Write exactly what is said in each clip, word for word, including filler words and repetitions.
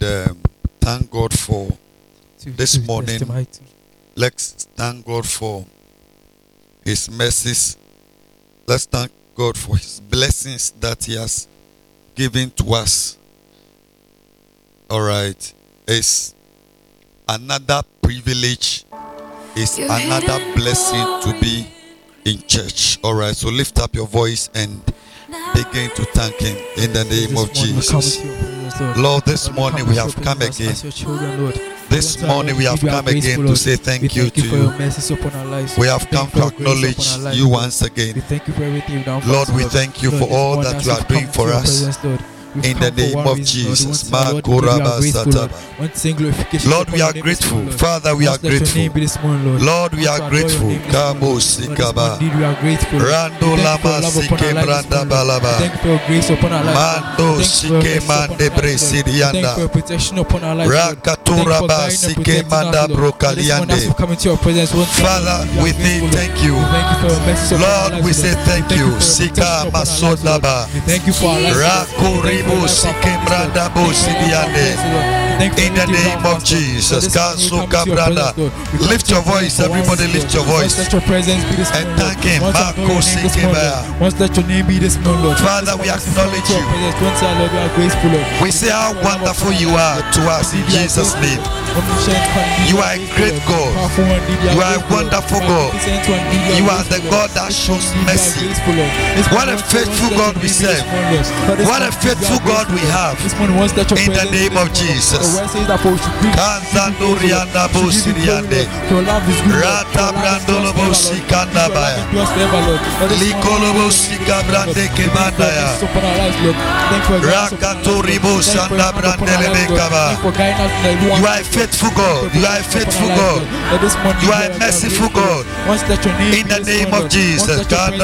um, thank God for this morning. Let's thank God for His mercies. Let's thank God for His blessings that He has given to us. All right. It's another privilege. It's another blessing to be in church. All right. So lift up your voice and begin to thank Him in the name of Jesus. Lord, this morning we have come again. This morning we have come again to say thank you to you. We have come to acknowledge you once again. Lord, we thank you for all that you are doing for us. In the name of Jesus. Lord, we are grateful. Father, we are grateful. Lord, we are grateful. Rando lama sike branda balaba. Mando sike mande bresidianda. Rakatura ba sike manda brokaliande. Father, we say thank you. Lord, we say thank you. Sika masodaba. Rakuri. In the name of Jesus. Lift your voice, everybody lift your voice and thank Him. Father, we acknowledge you. We say how wonderful you are to us in Jesus' name. You are a great God. You are a wonderful God. You are the God that shows mercy. What a faithful God we serve. What a faithful God we have. In the name of Jesus. You are a faithful God. You are a faithful God. You are a merciful God. In the name of Jesus.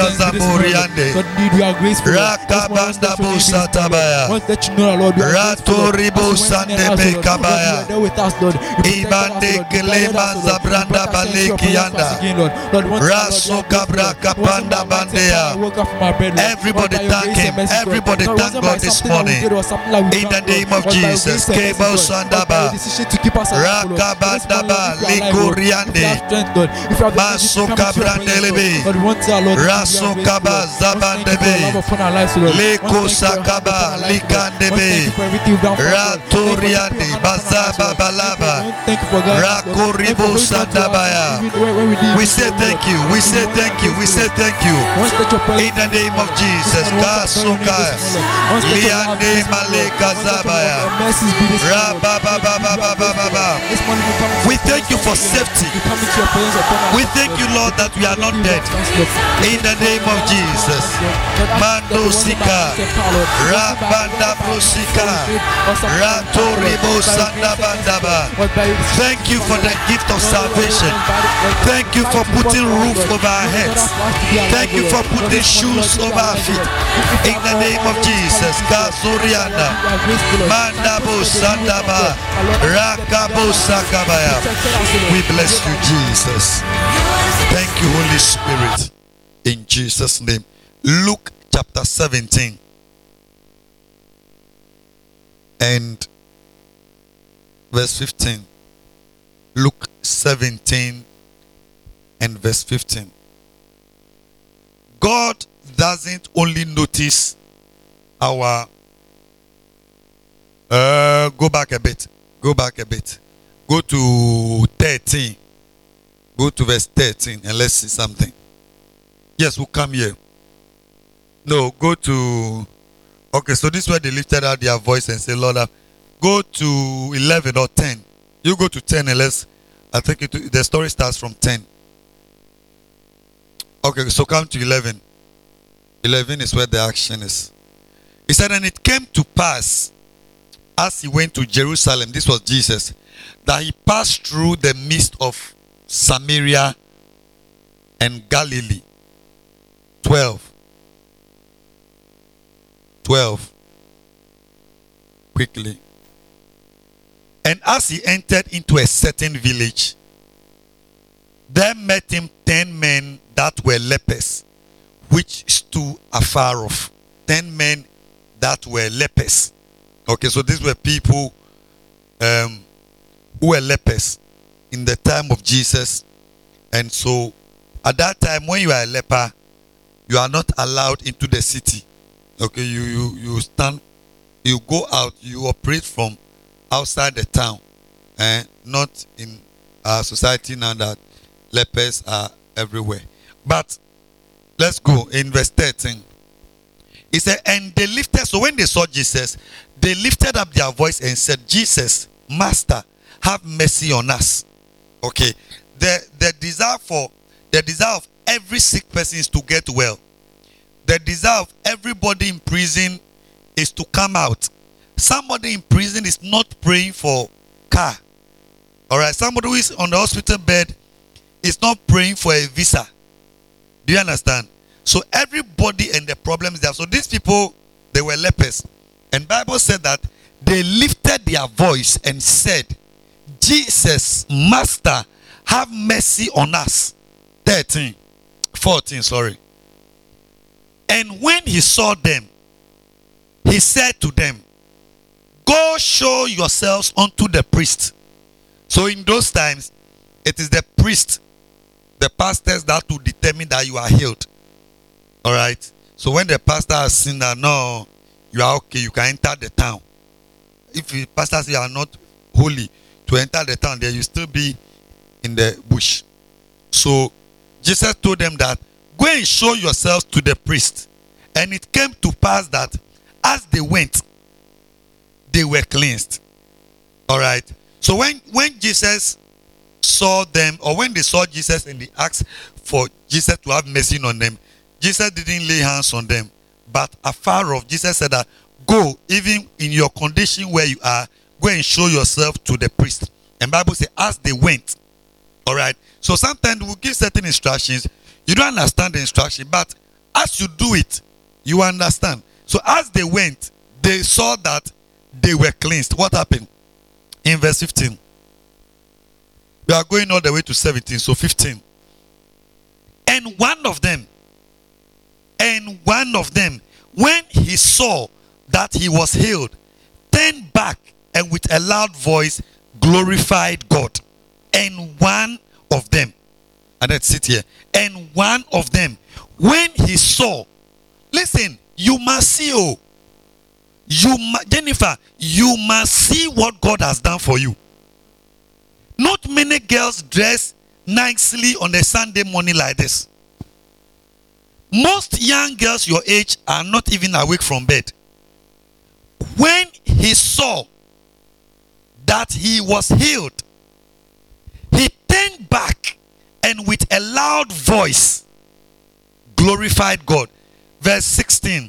Ratoribo Sandebe Kabaya. Ibande Kelema Zabranda Balekianda. Raso Kabra Kapanda Bandea. Everybody thank Him. Everybody thank God this morning. In the name of Jesus. Kebo Sandaba. Rakabandaba Likuriande. Maso Kabrandelebe. Raso Kaba Zabandebe. Leko Sakaba Likandebe. Ratoriande Bazaba Balaba. Rakoribo Sandabaya. We say thank you. We say thank you. We say thank you. In the name of Jesus. Kasuka. Liande Maleka Zabaya. Rabababababababa. We thank you for safety. We thank you, Lord, that we are not dead. In the name of Jesus. Mando Sika. Rabanda Prosika. Ratoribo Sandabandaba. Thank you for the gift of salvation. Thank you for putting roof over our heads. Thank you for putting shoes over our feet. In the name of Jesus. Kazurianda. Mandabo Sandaba. Rakabo Sakabaya. We bless you, Jesus. Thank you, Holy Spirit. In Jesus' name. Luke chapter seventeen. And verse fifteen. Luke seventeen and verse fifteen. God doesn't only notice our uh, go back a bit. Go back a bit. Go to thirteen. Go to verse thirteen and let's see something. Yes, we'll come here. No, go to okay, so this is where they lifted out their voice and say, Lord, uh, go to eleven or ten. You go to ten and let's, I think it, the story starts from ten. Okay, so come to eleven. eleven is where the action is. He said, and it came to pass as he went to Jerusalem, this was Jesus, that he passed through the midst of Samaria and Galilee. twelve. twelve. Quickly. And as he entered into a certain village, there met him ten men that were lepers, which stood afar off. Ten men that were lepers. Okay, so these were people um, who were lepers in the time of Jesus. And so at that time, when you are a leper, you are not allowed into the city. Okay, you you, you stand, you go out, you operate from outside the town, and not in our society now that lepers are everywhere. But let's go in verse thirteen. He said, and they lifted, so when they saw Jesus, they lifted up their voice and said, Jesus, Master, have mercy on us. Okay, the, the desire for, the desire of every sick person is to get well. The desire of everybody in prison is to come out. Somebody in prison is not praying for car. All right, somebody who is on the hospital bed is not praying for a visa. Do you understand? So everybody and the problems there. So these people, they were lepers. And Bible said that they lifted their voice and said, Jesus, Master, have mercy on us. thirteen, fourteen, sorry. And when he saw them, he said to them, go show yourselves unto the priest. So in those times, it is the priest, the pastors that will determine that you are healed. All right. So when the pastor has seen that, no, you are okay, you can enter the town. If the pastor says you are not holy to enter the town, then you still be in the bush. So Jesus told them that, go and show yourselves to the priest. And it came to pass that as they went, they were cleansed. All right. So when, when Jesus saw them, or when they saw Jesus and they asked for Jesus to have mercy on them, Jesus didn't lay hands on them. But afar off, Jesus said that, go, even in your condition where you are, go and show yourself to the priest. And Bible says, as they went. All right. So sometimes we give certain instructions. You don't understand the instruction, but as you do it, you understand. So as they went, they saw that they were cleansed. What happened? In verse fifteen. We are going all the way to seventeen, so fifteen. And one of them, and one of them, when he saw that he was healed, turned back and with a loud voice glorified God. And one of them, and let's sit here, and one of them, when he saw, listen, you must see, oh, you Jennifer, you must see what God has done for you. Not many girls dress nicely on a Sunday morning like this. Most young girls your age are not even awake from bed. When he saw that he was healed, he turned back and with a loud voice glorified God. Verse sixteen.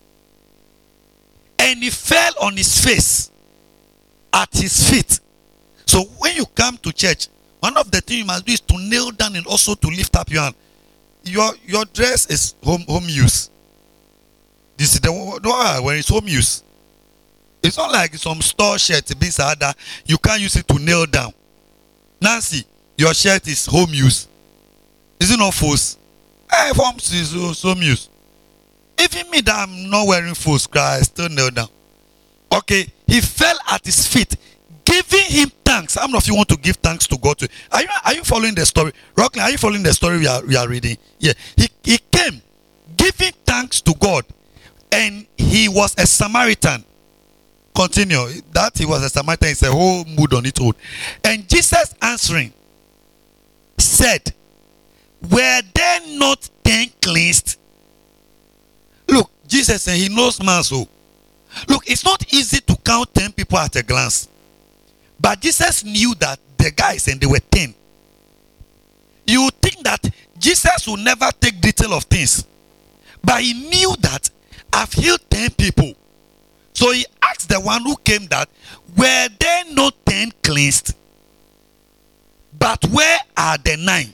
And he fell on his face at his feet. So when you come to church, one of the things you must do is to kneel down and also to lift up your hand. Your your dress is home home use. This is the one when it's home use. It's not like some store shirt this other. You can't use it to kneel down. Nancy, your shirt is home use. Is it not false? Hey, home is home use. Even me that I'm not wearing full screen, I still kneel down. Okay, he fell at his feet, giving him thanks. How many of you want to give thanks to God? Are you are you following the story? Rockland, are you following the story we are we are reading? Yeah. He he came giving thanks to God, and he was a Samaritan. Continue. That he was a Samaritan is a whole mood on its own. And Jesus answering said, were there not ten cleansed? Look, Jesus said he knows man so. Look, it's not easy to count ten people at a glance. But Jesus knew that the guys, and they were ten. You would think that Jesus would never take detail of things. But he knew that I've healed ten people. So he asked the one who came that, were there not ten cleansed? But where are the nine?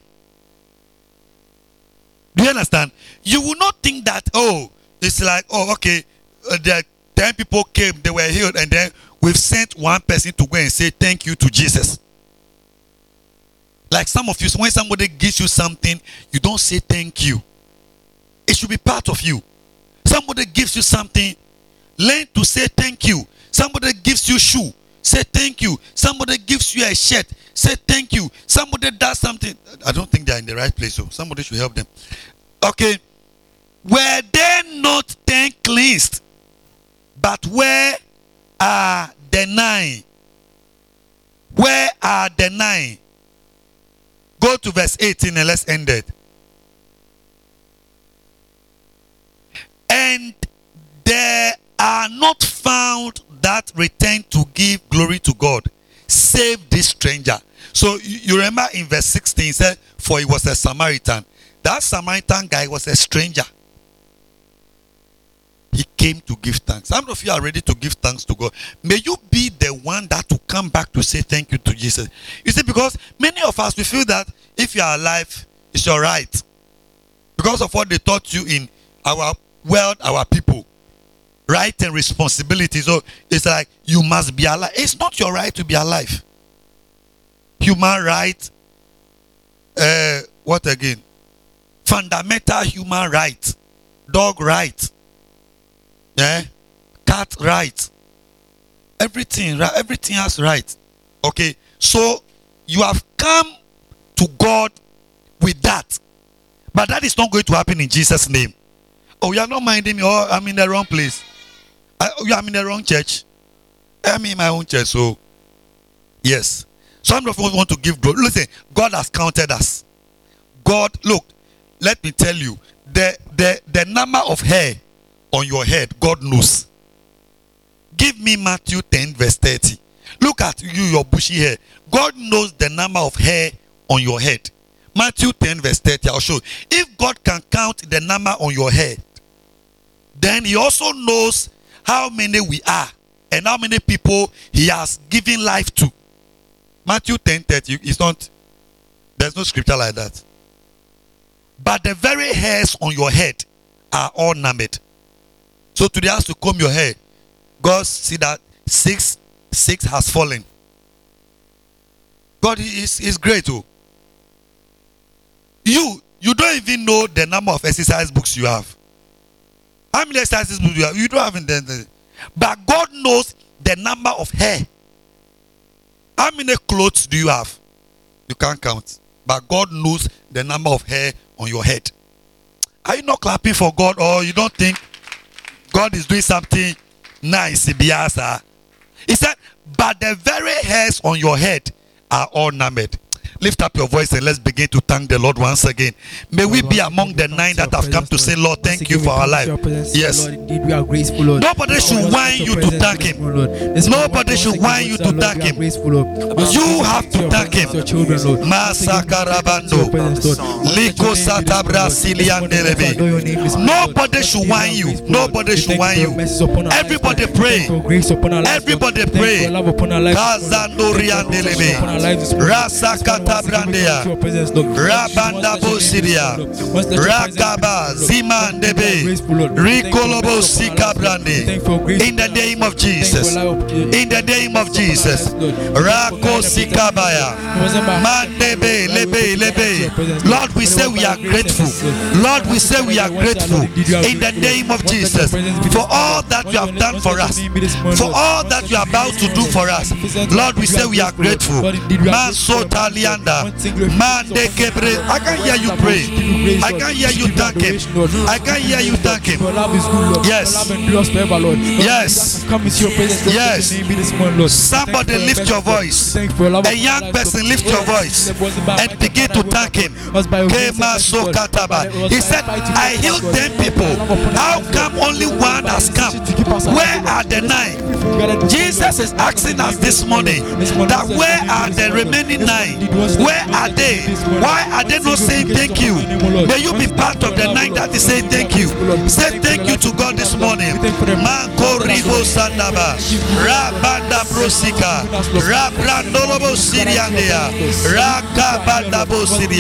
Do you understand? You will not think that, oh, it's like, oh, okay, uh, the ten people came, they were healed, and then we've sent one person to go and say thank you to Jesus. Like some of you, when somebody gives you something, you don't say thank you. It should be part of you. Somebody gives you something, learn to say thank you. Somebody gives you shoe, say thank you. Somebody gives you a shirt, say thank you. Somebody does something. I don't think they're in the right place, so somebody should help them. Okay. Were they not then cleansed? But where are the nine? Where are the nine? Go to verse eighteen and let's end it. And there are not found that return to give glory to God, save this stranger. So you remember in verse sixteen, it said, for he was a Samaritan. That Samaritan guy was a stranger. He came to give thanks. Some of you are ready to give thanks to God. May you be the one that will come back to say thank you to Jesus. You see, because many of us, we feel that if you are alive, it's your right. Because of what they taught you in our world, our people. Right and responsibility. So it's like you must be alive. It's not your right to be alive. Human right. Uh, what again? Fundamental human right. Dog right. Yeah, cat right. Everything, right? Everything has right. Okay, so you have come to God with that, but that is not going to happen in Jesus' name. Oh, you are not minding me. Oh, I'm in the wrong place. I, oh, I'm in the wrong church. I'm in my own church. So, yes. Some of us want to give glory. Listen, God has counted us. God, look, let me tell you, the the the number of hair on your head, God knows. Give me Matthew ten verse thirty. Look at you, your bushy hair. God knows the number of hair on your head. Matthew ten verse thirty, I'll show you. If God can count the number on your head, then he also knows how many we are and how many people he has given life to. Matthew ten thirty is not, there's no scripture like that. But the very hairs on your head are all numbered. So today has to comb your hair. God see that six, six has fallen. God is, is great too. You, you don't even know the number of exercise books you have. How many exercise books you have? You don't have them. But God knows the number of hair. How many clothes do you have? You can't count. But God knows the number of hair on your head. Are you not clapping for God, or you don't think God is doing something nice? He said, but the very hairs on your head are all numbered. Lift up your voice and let's begin to thank the Lord once again. May we be among the nine that have come to say, Lord, thank you for our life. Yes. Nobody should whine you to thank him. Nobody should whine you to thank him. You have to thank him. Masakarabando. Liko satabra siliandelebe. Nobody should whine you. Nobody should whine you. Everybody pray. Everybody pray. Kazandoriandelebe. Rasakata. Rabanda Bosiria Rakaba Zimandebe Rikolobo Sika Brande. In the name of Jesus. In the name of Jesus. Rako Sikabaya Mandebe Lebe Lebe. Lord, we say we are grateful. Lord, we say we are grateful. In the name of Jesus. For all that you have done for us. For all that you are about to do for us. Lord, we say we are grateful. Masotalian. I can hear you pray. I can hear you thank him. I can hear you thank him. Yes. Yes. Yes. Somebody lift your voice. A young person lift your voice and begin to thank him. He said, I healed ten people. How come only one has come? Where are the nine? Jesus is asking us this morning that where are the remaining nine? Where are they? Why are they not saying thank you? May you be part of the nine that is saying thank you. Say thank you to God this morning. Manko Ribo Sandaba Rabanda Brosika Rabrandolobo Siriandea Rakabanda Bosiria.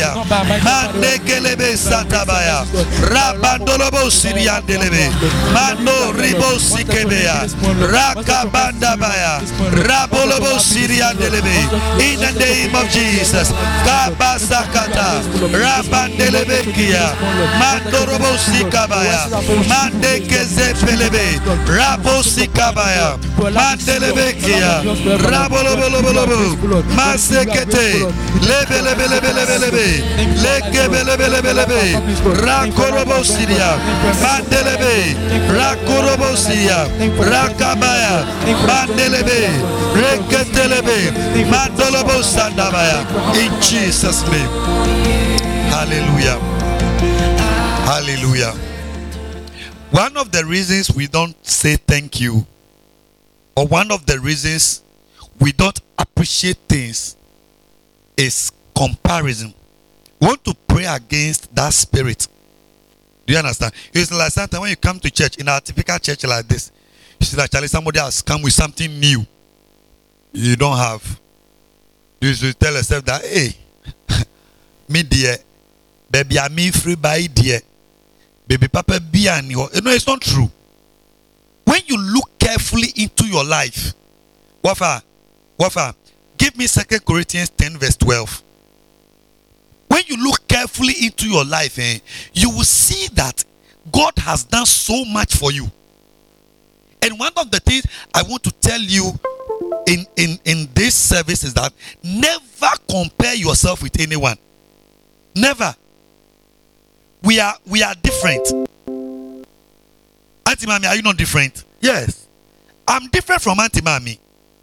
Siria. Mandekelebe Satabaya. Rabandolobo Siriandelebe. Mando Ribo Sikebea. Rakabandabaya. Rabolobo Siriandelebe. In the name of Jesus. Kabasakata. Rabandelebekia. Mandorobo Sikabaya. Mandekezepelebe. Rabo Sikabaya. Mandelebekia. Rabolobolobo. Masekete. Lebelebelebelebelebe. Lekebelebelebelebe. Rakorobo Siria. Mandelebe. Rakorobo Siria. Rakabaya. Mandelebe. Reketelebe. Mandolobo Sandabaya. In Jesus' name. Hallelujah. Hallelujah. One of the reasons we don't say thank you, or one of the reasons we don't appreciate things, is comparison. We want to pray against that spirit. Do you understand? It's like sometimes when you come to church, in a typical church like this, you see that actually somebody has come with something new you don't have. You should tell yourself that, hey, me dear, baby, I'm me free by dear. Baby, papa, be an you know, it's not true. When you look carefully into your life, Wafa, Wafa, give me Second Corinthians ten, verse twelve. When you look carefully into your life, eh, you will see that God has done so much for you. And one of the things I want to tell you in, in, in this service is that never compare yourself with anyone. Never. We are we are different. Auntie Mami, are you not different? Yes. I'm different from Auntie Mami.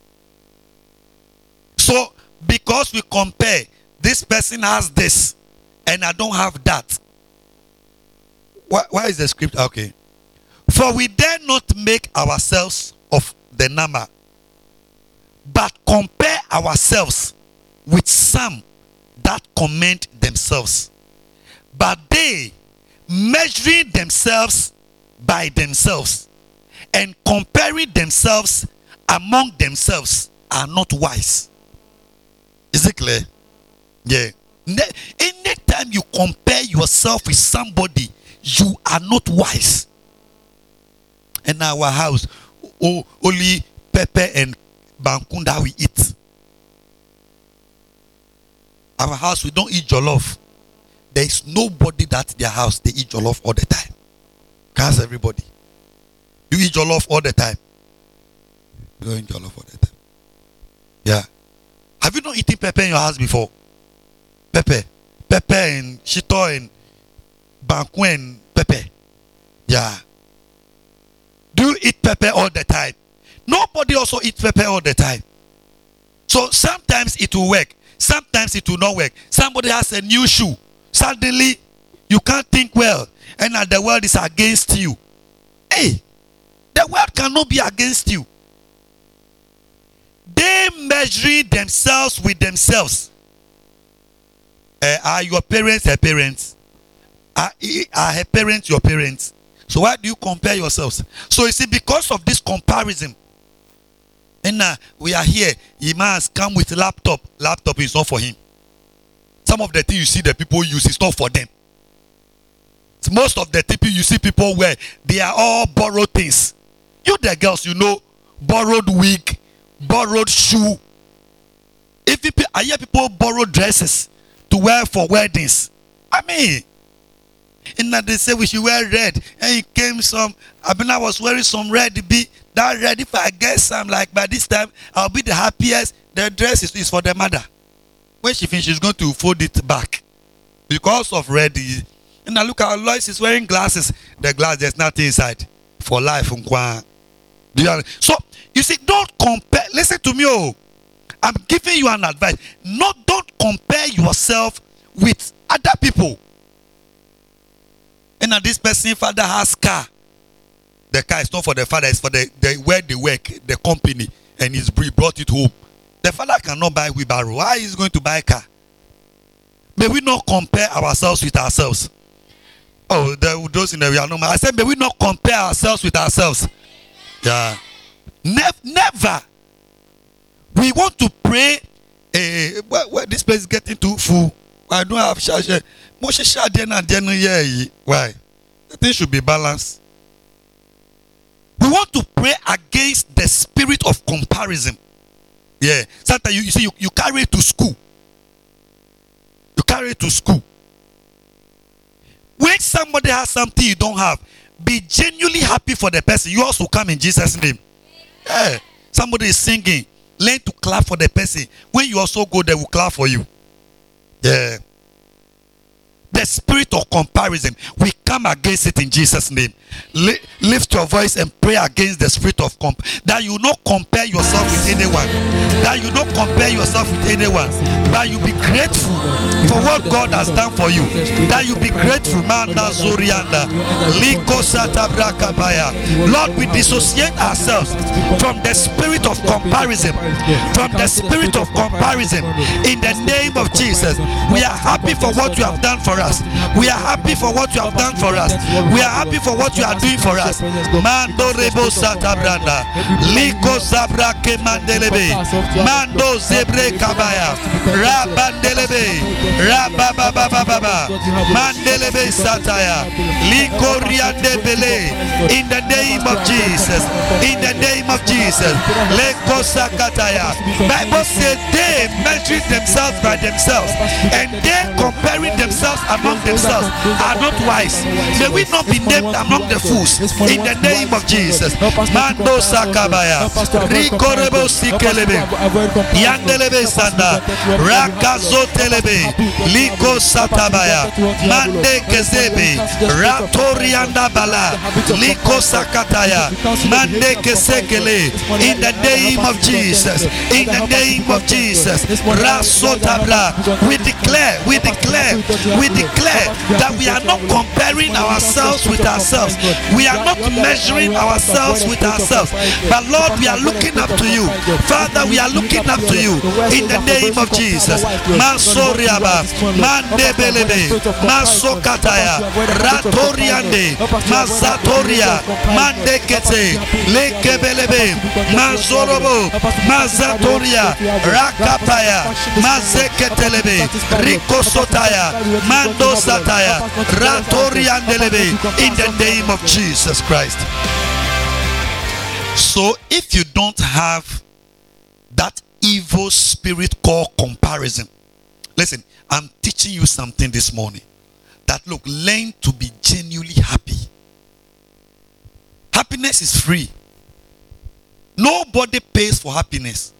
So, because we compare, this person has this, and I don't have that. Why, why is the script? Okay. For we dare not make ourselves of the number, but compare ourselves with some that commend themselves. But they, measuring themselves by themselves and comparing themselves among themselves, are not wise. Is it clear? Yeah. Anytime you compare yourself with somebody, you are not wise. In our house, oh, only pepper and bankunda we eat. Our house, we don't eat jollof. There is nobody that their house they eat jollof all the time. Can't everybody? You eat jollof all the time. You don't eat jollof all the time. Yeah. Have you not eaten pepper in your house before? Pepper. Pepper and shito and banku and pepper. Yeah. Do you eat pepper all the time? Nobody also eats pepper all the time. So sometimes it will work. Sometimes it will not work. Somebody has a new shoe. Suddenly, you can't think well. And now the world is against you. Hey, the world cannot be against you. They measuring themselves with themselves. Uh, are your parents her parents? Are, are her parents your parents? So why do you compare yourselves? So you see, because of this comparison, and now we are here, he must come with laptop. Laptop is not for him. Some of the things you see the people use is not for them. Most of the people you see people wear, they are all borrowed things. You the girls, you know, borrowed wig, borrowed shoe. If people, I hear people borrow dresses to wear for weddings. I mean, and now they say we should wear red. And it came some, I mean, I was wearing some red. Be that red. If I get some, like by this time, I'll be the happiest. The dress is, is for the mother. When she finishes, she's going to fold it back because of red. And now look at Lois is wearing glasses. The glass, there's nothing inside for life. Do you so you see, don't compare. Listen to me, oh. I'm giving you an advice. Not don't compare yourself with other people. And now this person, father has car. The car is not for the father, it's for the, the where they work, the company, and he's brought it home. The father cannot buy wheelbarrow. Why is he going to buy a car? May we not compare ourselves with ourselves. Oh, the, those in the real normal. I said, may we not compare ourselves with ourselves. Yeah. Ne- never. We want to pray. Uh, where, where this place is getting too full. I don't have share. Most share then and then yeah. Why? The thing should be balanced. We want to pray against the spirit of comparison. Yeah. Sometimes you, you see you, you carry it to school. You carry it to school. When somebody has something you don't have, be genuinely happy for the person. You also come in Jesus' name. Yeah. Somebody is singing. Learn to clap for the person. When you also go, they will clap for you. Yeah. The spirit of comparison, we come against it in Jesus' name. Lift your voice and pray against the spirit of comp. That you not compare yourself with anyone. That you not compare yourself with anyone. That you be grateful for what God has done for you. That you be grateful. Lord, we dissociate ourselves from the spirit of comparison. From the spirit of comparison. In the name of Jesus, we are happy for what you have done for us. We are happy for what you have done for us. We are happy for what you are doing for us. Mando rebo sata branda, liko zabra ke mandelebe, mando zebre kabaya, rabandelebe, rabababababa, mandelebe sataya, liko riandebele. In the name of Jesus, in the name of Jesus, liko sakataya. Bible says they measuring themselves by themselves, and they comparing themselves among themselves are not wise. May we not be named among the fools in the name of Jesus. Mando sakabaya, rikorebo sikelebe, yandelebe sanda, rakazo telebe, liko satabaya, mande kezebe, ratorianda bala, liko sakataya, mande kesekele. In the name of Jesus, in the name of Jesus, rasotabra. We declare, we declare, we declare that we are not comparing ourselves with ourselves. We are not measuring ourselves with ourselves. But Lord, we are looking up to you. Father, we are looking up to you in the name of Jesus. Masoriaba, Mandebelebe, Masokataya, Ratoriande, Mazatoria, Mandekete, Lekebelebe, Mazorobo, Mazatoria, Rakapaya, Mazeketelebe, Rikosotaya, Mando Sataya, Ratoriandelebe, in the name of Jesus Christ. So if you don't have that evil spirit called comparison, listen, I'm teaching you something this morning. That look, learn to be genuinely happy. Happiness is free. Nobody pays for happiness.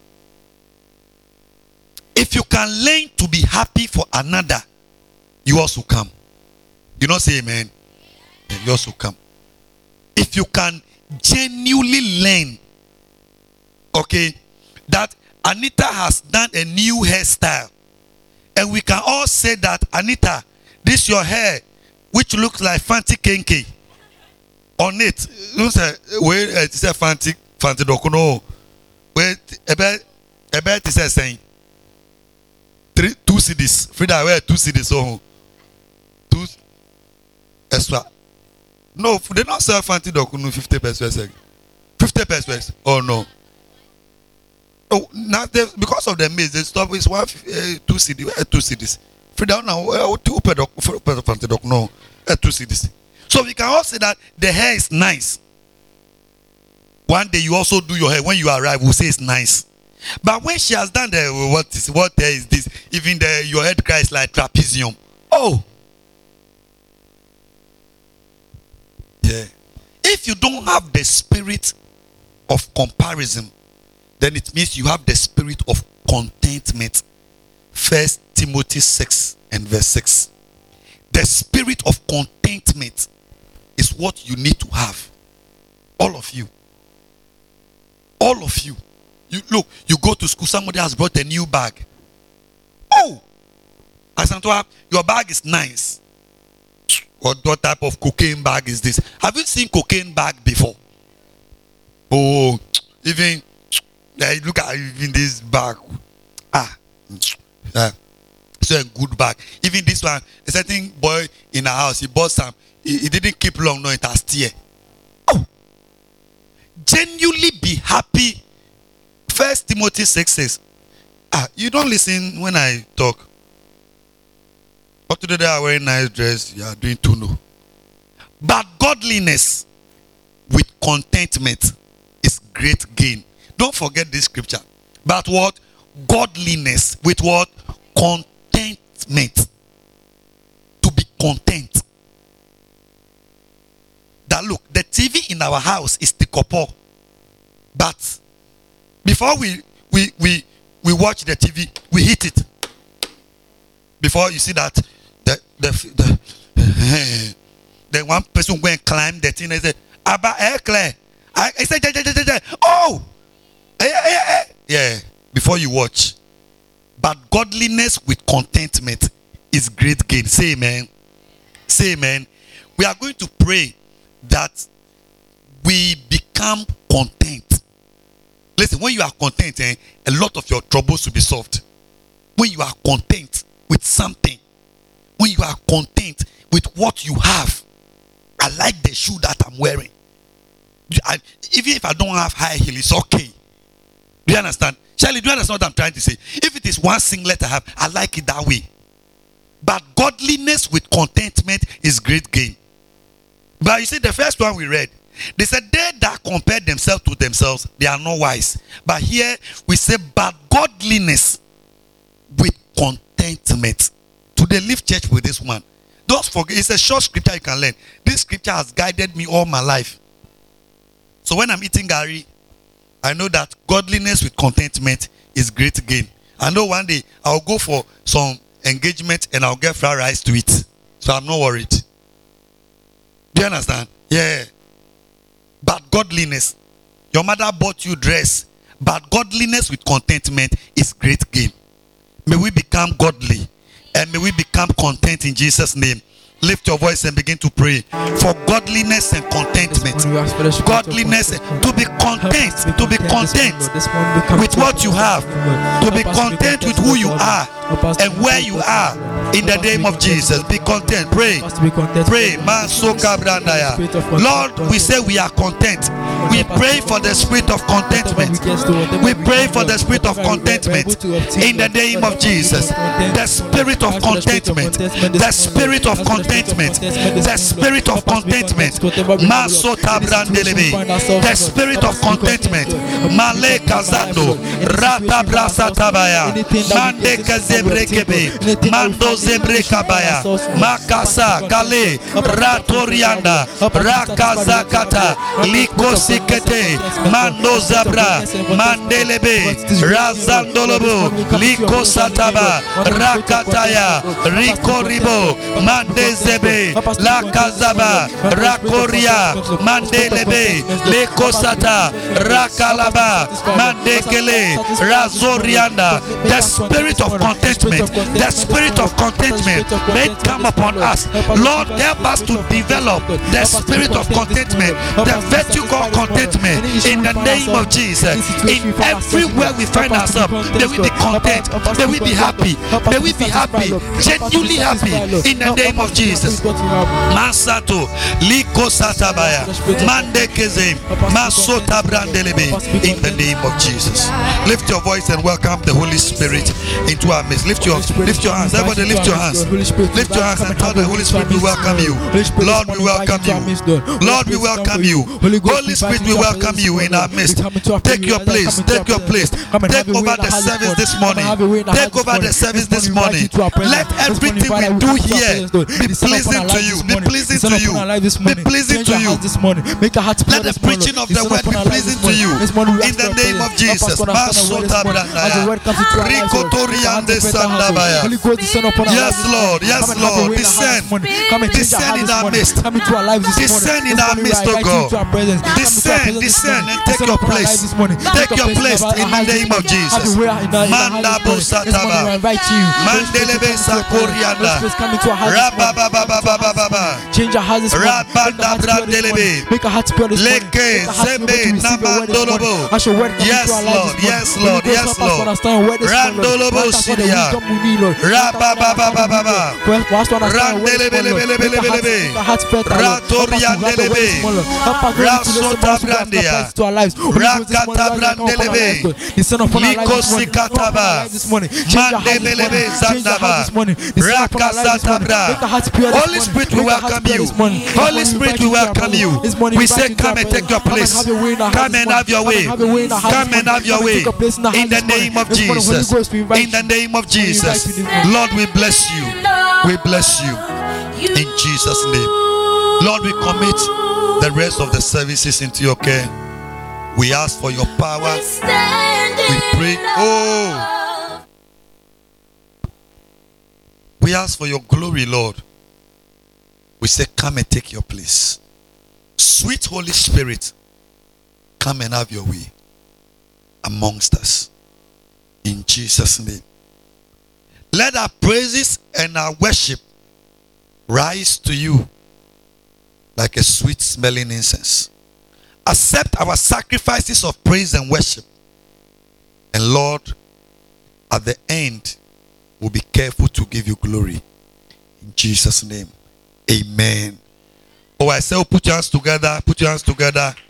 If you can learn to be happy for another, you also come. You not say amen. You also come. If you can genuinely learn, okay, that Anita has done a new hairstyle, and we can all say that, Anita, this your hair, which looks like fancy kenke on it. You say, wait, it's a fancy, fancy dokuno. Wait, about, about is a saying. Three, two C Ds. Frida, where two C Ds? Oh, two extra. No, they don't sell fancy dokuno fifty pesos. Fifty pesos. Oh no. Oh, now because of the maize, they stop with one uh, two C Ds. Uh, two C Ds. Frida, now uh, two pesos fancy dokuno. Uh, two C Ds. So we can all say that the hair is nice. One day you also do your hair. When you arrive, we'll say it's nice. But when she has done the what is what hair is this? Even the your head cries like trapezium. Oh, yeah. If you don't have the spirit of comparison, then it means you have the spirit of contentment. First Timothy six and verse six. The spirit of contentment is what you need to have. All of you. All of you. You look, you go to school, somebody has brought a new bag. Oh, Asantua, your bag is nice. What, what type of cocaine bag is this? Have you seen cocaine bag before? Oh, even yeah, look at even this bag. Ah, yeah, it's a good bag. Even this one, a certain boy in a house, he bought some. He, he didn't keep long, no, it has tear. Oh, genuinely be happy. First Timothy six says, ah, you don't listen when I talk. But today they are wearing nice dress. You are doing too no. But godliness with contentment is great gain. Don't forget this scripture. But what? Godliness with what? Contentment. To be content. That look, the T V in our house is the couple. But before we we we we watch the T V, we hit it. Before you see that the the the then one person go and climb the thing and say, Abba air clear. I, I said, oh, yeah. Before you watch, but godliness with contentment is great gain. Say amen. Say amen. We are going to pray that we become content. Listen, when you are content, eh, a lot of your troubles will be solved. When you are content with something, when you are content with what you have. I like the shoe that I'm wearing. I, even if I don't have high heel, it's okay. Do you understand? Charlie, do you understand what I'm trying to say? If it is one singlet I have, I like it that way. But godliness with contentment is great gain. But you see, the first one we read, they said, they that compare themselves to themselves, they are not wise. But here we say, but godliness with contentment. Today, live church with this one. Don't forget, it's a short scripture you can learn. This scripture has guided me all my life. So when I'm eating gari, I know that godliness with contentment is great gain. I know one day I'll go for some engagement and I'll get fried rice to eat. So I'm not worried. Do you understand? Yeah. But godliness. Your mother bought you dress. But godliness with contentment is great gain. May we become godly. And may we become content in Jesus' name. Lift your voice and begin to pray for godliness and contentment. Godliness, to be content, to be content with what you have, to be content with who you are and where you are. In the name of Jesus, be content. Pray, pray. Lord, we say we are content. We pray for the spirit of contentment. We pray for the spirit of contentment in the name of Jesus. The spirit of contentment. The spirit of contentment. The spirit of contentment. The spirit of contentment. Male kazando. Rata brasa tabaya. Mande kazebrekebe. Mando zebrekabaya. Makasa kale. Ratorianda. Rakazakata. Likosikete. Mando zabra. Mandelebe. Razandolobo. Likosataba. Rakataya. Rikoribo. Mandezebe. La Kazaba. Rakoria. Mandelebe. Lekosata. Rakalaba. Mandekele. Razorianda. The spirit of contentment. The spirit of contentment may come upon us. Lord, help us to develop the spirit of contentment, the virtue called contentment in the name of Jesus. In everywhere we find ourselves, may we be content, may we be happy, may we be happy, genuinely happy in the name of Jesus. Masato, Liko Satabaya, Mandekeze, Masota Brandelebe, in the name of Jesus. Lift your voice and welcome the Holy Spirit into our midst. Lift your lift your hands. Everybody lift your hands. Lift your hands and tell the Holy Spirit we welcome you. Lord, we welcome you. Lord, we welcome you. Holy Spirit, we welcome you in our midst. Take your place. Take your place. Take over the service this morning. Take over the service this morning. Let everything we do here be pleasing to you. Be pleasing to you. Be pleasing to you. Let the preaching of the word be pleasing to you. In the name of Jesus. Yes, Lord. Yes, Lord. Descend. Descend in our midst. Descend in our midst, oh God. Descend, descend and take your place. Take your place in the name of Jesus. Manda Bosataba. Mandelebe Sakorianda. Rababababababa. Change our hearts. Rabanda Brandelebe. Make our hearts pure this morning. Leke Zebe Namandolobo. Yes, Lord. Yes, Lord. Yes, Lord. Randolobo Sidia. Rabababababa. Randelebelebelebelebe. Ratoriandelebe. Rasota Brandia. Rakata Brandelebe. Likosikataba. Mandebelebe Zandaba. Rakasata Bra. Holy Spirit, we welcome you. Holy Spirit, we welcome you. We say, come and take your place. Come and have your way. Come and have your way. In the name of Jesus. In the name of Jesus. Lord, we bless you. We bless you. In Jesus' name. Lord, we commit the rest of the services into your care. We ask for your power. We pray. Oh. We ask for your glory, Lord. We say, come and take your place. Sweet Holy Spirit, come and have your way amongst us. In Jesus' name. Let our praises and our worship rise to you like a sweet smelling incense. Accept our sacrifices of praise and worship. And Lord, at the end, we'll be careful to give you glory. In Jesus' name. Amen. Oh, I say, oh, put your hands together. Put your hands together.